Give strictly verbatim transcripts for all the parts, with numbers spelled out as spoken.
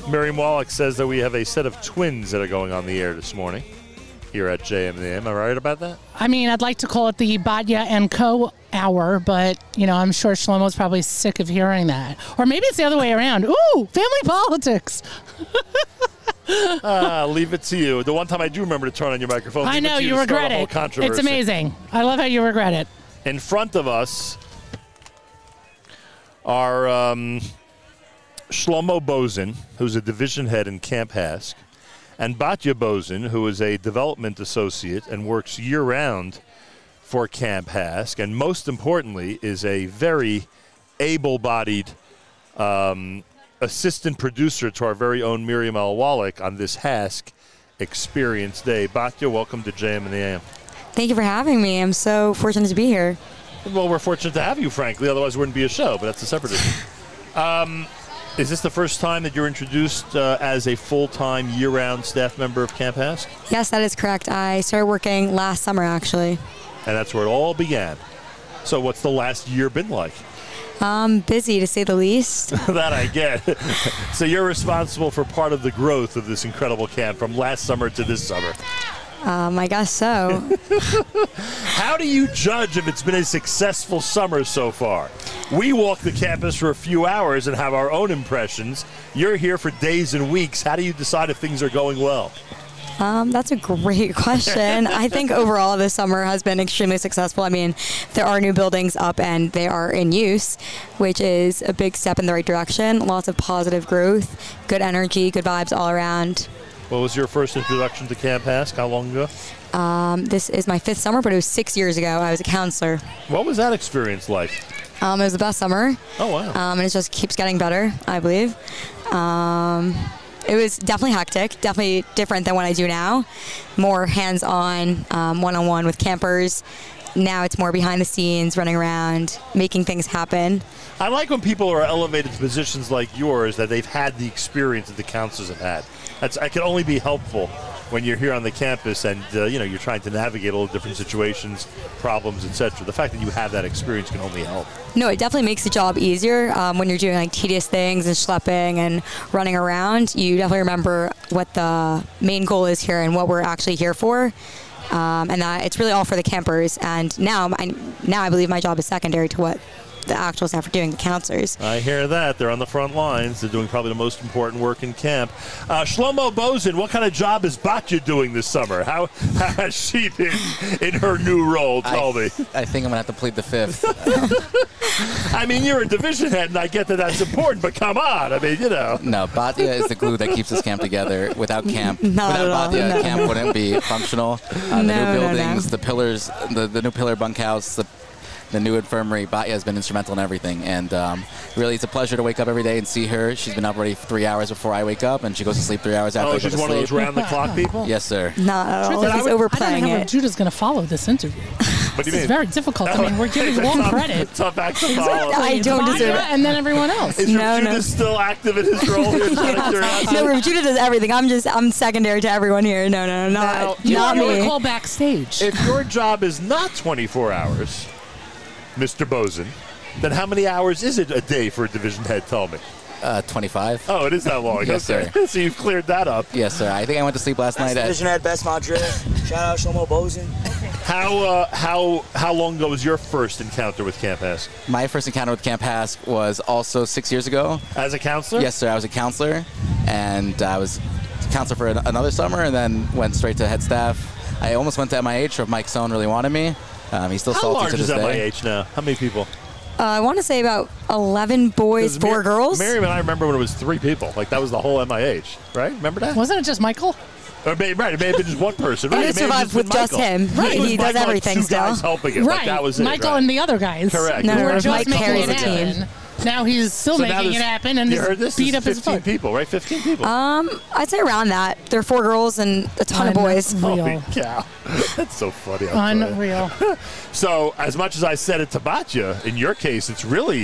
Miriam Wallach says that we have a set of twins that are going on the air this morning here at J M and the A M. Am I right about that? I mean, I'd like to call it the Batya and Co. hour, but, you know, I'm sure Shlomo's probably sick of hearing that. Or maybe it's the other way around. Ooh, family politics. uh, leave it to you. The one time I do remember to turn on your microphone. I know, it you, you regret it. It's amazing. I love how you regret it. In front of us are um, Shlomo Bozen, who's a division head in Camp Hask, and Batya Bozen, who is a development associate and works year-round for Camp Hask, and most importantly is a very able-bodied um, assistant producer to our very own Miriam L. Wallach on this Hask Experience Day. Batya, welcome to J M and the A M. Thank you for having me. I'm so fortunate to be here. Well, we're fortunate to have you, frankly. Otherwise, it wouldn't be a show, but that's a separate issue. Um, is this the first time that you're introduced uh, as a full-time, year-round staff member of Camp Hask? Yes, that is correct. I started working last summer, actually. And that's where it all began. So what's the last year been like? Um, busy, to say the least. That I get. So you're responsible for part of the growth of this incredible camp from last summer to this summer. Um, I guess so. How do you judge if it's been a successful summer so far? We walk the campus for a few hours and have our own impressions. You're here for days and weeks. How do you decide if things are going well? Um, that's a great question. I think overall this summer has been extremely successful. I mean, there are new buildings up and they are in use, which is a big step in the right direction. Lots of positive growth, good energy, good vibes all around. What was your first introduction to Camp Hask? How long ago? Um, this is my fifth summer, but it was six years ago. I was a counselor. What was that experience like? Um, it was the best summer. Oh, wow. Um, and it just keeps getting better, I believe. Um... It was definitely hectic, definitely different than what I do now. More hands-on, um, one-on-one with campers. Now it's more behind the scenes, running around, making things happen. I like when people are elevated to positions like yours that they've had the experience that the counselors have had. That's, that can only be helpful when you're here on the campus and uh, you know, you're trying to navigate all the different situations, problems, et cetera. The fact that you have that experience can only help. No, it definitely makes the job easier um, when you're doing like tedious things and schlepping and running around. You definitely remember what the main goal is here and what we're actually here for. Um, and that it's really all for the campers. And now, I, now I believe my job is secondary to what the actual staff are doing, the counselors. I hear that. They're on the front lines. They're doing probably the most important work in camp. Uh, Shlomo Bozen, what kind of job is Batya doing this summer? How, how has she been in her new role? Tell I, me. I think I'm going to have to plead the fifth. I mean, you're a division head, and I get that that's important, but come on. I mean, you know. No, Batya is the glue that keeps this camp together. Without camp, Not without Batya, no. camp wouldn't be functional. Uh, the No, new no, buildings, no. the pillars, the, the new pillar bunkhouse, the the new infirmary, Batya has been instrumental in everything. And um, really, it's a pleasure to wake up every day and see her. She's been up already three hours before I wake up, and she goes to sleep three hours after Oh, I go she's to one of sleep. those round-the-clock people? Yes, sir. Not at all. Truth is, He's I don't overplaying know how it. Judah's going to follow this interview. What do you This is mean? very difficult. I mean, we're giving all Tough- credit. Tough act to follow. I It's don't Batya deserve it. and then everyone else. Is No, Judah no. still active in his role here? Just out of curiosity? No, Rav Judah does everything. I'm just, I'm secondary to everyone here. No, no, no, Now, not, you not You were me. called backstage. If your job is not twenty-four hours, Mister Bozen, then how many hours is it a day for a division head? Tell me. Uh, twenty-five. Oh, it is that long. Yes, okay. sir. So you've cleared that up. Yes, sir. I think I went to sleep last That's night at Division Head Best Madrid. Shout out Shlomo Bozen. How uh, how how long ago was your first encounter with Camp Hask? my first encounter with Camp Hask was also six years ago. As a counselor? Yes, sir. I was a counselor, and I was a counselor for an- another summer, and then went straight to head staff. I almost went to M I H, or if Mike Sohn really wanted me. Um, he's still How salty large to this is M I day. H now? How many people? Uh, I want to say about eleven boys, 'Cause four Mir- girls. Miriam and I remember when it was three people. Like, that was the whole M I H, right? Remember that? Wasn't it just Michael? Or may, right, it may have been just one person. And Right, it may have survived been with just Michael. him. Right, it was He does Michael and everything two still. guys helping him. Right. Like, that was it. Michael right. and the other guys. Correct. No, who no, were it was just Mike making carries it the team. happen. Now he's still So now making it there's- happen and you just heard this? beat There's up his fifteen foot. people, right? fifteen people. Um, I'd say around that. There are four girls and a ton of boys. Unreal. Holy cow. That's so funny. I'm sorry. Unreal. So, as much as I said it to Batya, in your case, it's really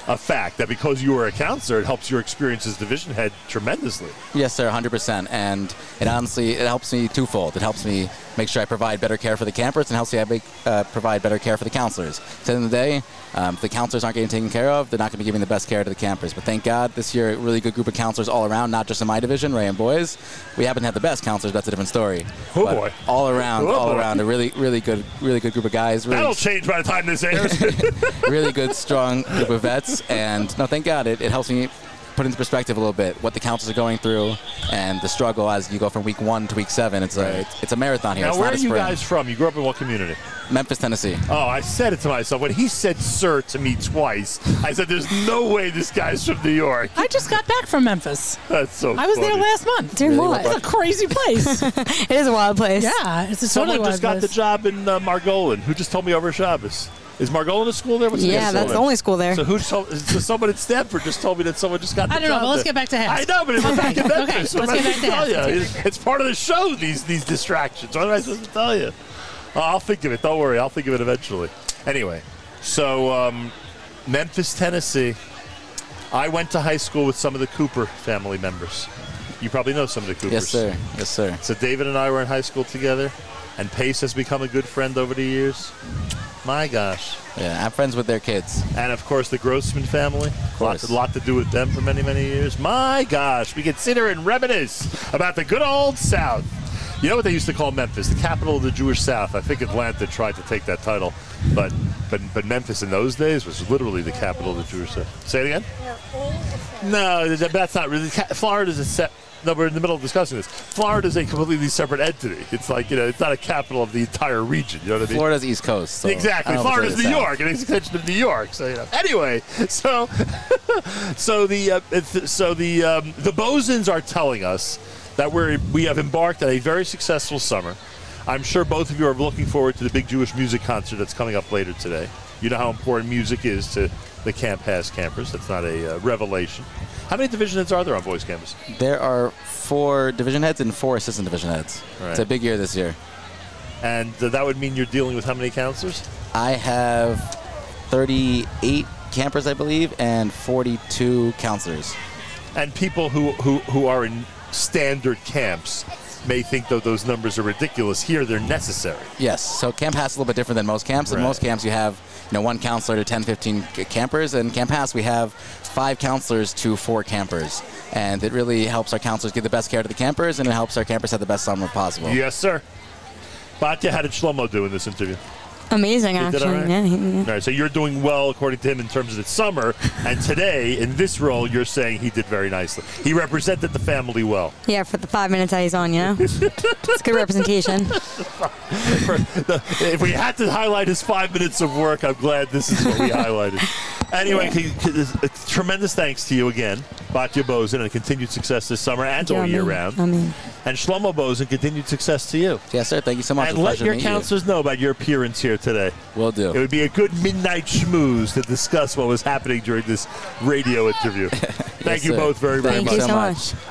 a fact that because you were a counselor, it helps your experience as division head tremendously. Yes, sir, one hundred percent. And it honestly, it helps me twofold. It helps me make sure I provide better care for the campers, and helps me I make, uh, provide better care for the counselors. At the end of the day, um, if the counselors aren't getting taken care of, they're not going to be giving the best care to the campers. But thank God, this year, a really good group of counselors all around, not just in my division, Ray and boys. We happen to have the best counselors. That's a different story. Oh, but boy. All around, Oh, all boy. around, a really, really good, really good group of guys. Really, That'll change by the time this airs. really good, strong group of vets. And no, thank God, it, it helps me put into perspective a little bit what the counselors are going through and the struggle as you go from week one to week seven. It's Right. a it's, it's a marathon here. Now, it's where not are a you sprint. guys from? You grew up in what community? Memphis, Tennessee. Oh, I said it to myself. When he said sir to me twice, I said, there's no way this guy's from New York. I just got back from Memphis. That's so I was funny. there last month. Doing Really? what? It's a crazy place. It is a wild place. Yeah, it's a Someone totally just wild got the place. job in uh, Margolin, who just told me over Shabbos. Is Margolin a school there? What's the Yeah, name? that's the only school there. So who told, so someone at Stanford just told me that someone just got the I don't know, job but let's there. get back to Hess. I know, but it's Okay, back in okay, Memphis. let's What am I get back supposed to tell Hess. you? It's, it's part of the show, these these distractions. What am I supposed to tell you? Oh, I'll think of it. Don't worry. I'll think of it eventually. Anyway, so um, Memphis, Tennessee. I went to high school with some of the Cooper family members. You probably know some of the Coopers. Yes, sir. Yes, sir. So David and I were in high school together, and Pace has become a good friend over the years. My gosh. Yeah, I'm friends with their kids. And, of course, the Grossman family. A lot, course. a lot to do with them for many, many years. My gosh. We can sit here and reminisce about the good old South. You know what they used to call Memphis? The capital of the Jewish South. I think Atlanta tried to take that title. But but, but Memphis in those days was literally the capital of the Jewish South. Say it again? No, that's not really. Florida's a set. No, we're in the middle of discussing this. Florida is a completely separate entity. It's like, you know, it's not a capital of the entire region. You know what I mean? Florida's East Coast. So Exactly. I don't know if it's Florida's really New the York, and it's an extension of New York. So you know. Anyway, so so the uh, it's, so the um, the Bosens are telling us that we're we have embarked on a very successful summer. I'm sure both of you are looking forward to the big Jewish music concert that's coming up later today. You know how important music is to the Camp Hass campers. That's not a uh, revelation. How many division heads are there on boys campus? South. There are four division heads and four assistant division heads. Right. It's a big year this year. And uh, that would mean you're dealing with how many counselors? I have thirty-eight campers, I believe, and forty-two counselors. And people who, who, who are in standard camps may think that those numbers are ridiculous. Here, they're necessary. Yes. So Camp Hass is a little bit different than most camps. In Right. most camps, you have you know one counselor to ten, fifteen c- campers. And Camp Hass, we have five counselors to four campers. And it really helps our counselors give the best care to the campers, and it helps our campers have the best summer possible. Yes, sir. Batya, how did Shlomo do in this interview? Amazing, He did actually. all right? Yeah, he- yeah. All right, so you're doing well according to him in terms of the summer, and today in this role, you're saying he did very nicely. He represented the family well. Yeah, for the five minutes that he's on, you know? It's good representation. For the- if we had to highlight his five minutes of work, I'm glad this is what we highlighted. Anyway, c- c- tremendous thanks to you again, Batya Bozen, and continued success this summer and all Yeah, year I mean- round. I mean, And Shlomo Bozen, continued success to you. Yes, sir. Thank you so much. And It's a let pleasure your to meet you. counselors know about your appearance here today. Will do. It would be a good midnight schmooze to discuss what was happening during this radio interview. Thank Yes, you sir. both very, very thank much. you so so much. much.